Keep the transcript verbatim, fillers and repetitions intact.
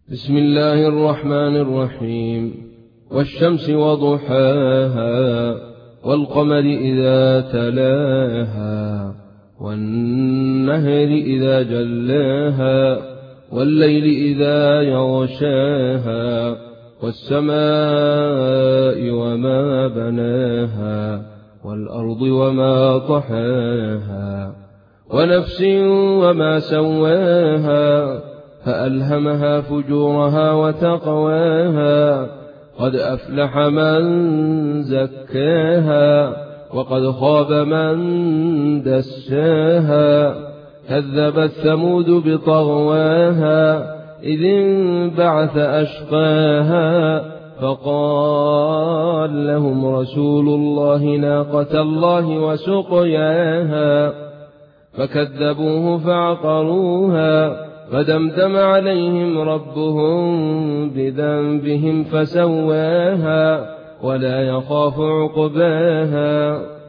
بسم الله الرحمن الرحيم. والشمس وضحاها والقمر إذا تلاها والنهر إذا جلاها والليل إذا يغشاها والسماء وما بناها والأرض وما طحاها ونفس وما سواها فألهمها فجورها وتقواها قد أفلح من زكاها وقد خاب من دساها كذبت ثمود بطغواها إذ انبعث أشقاها فقال لهم رسول الله ناقة الله وسقياها فكذبوه فعقروها فدمدم عليهم ربهم بذنبهم فسواها ولا يخاف عقباها.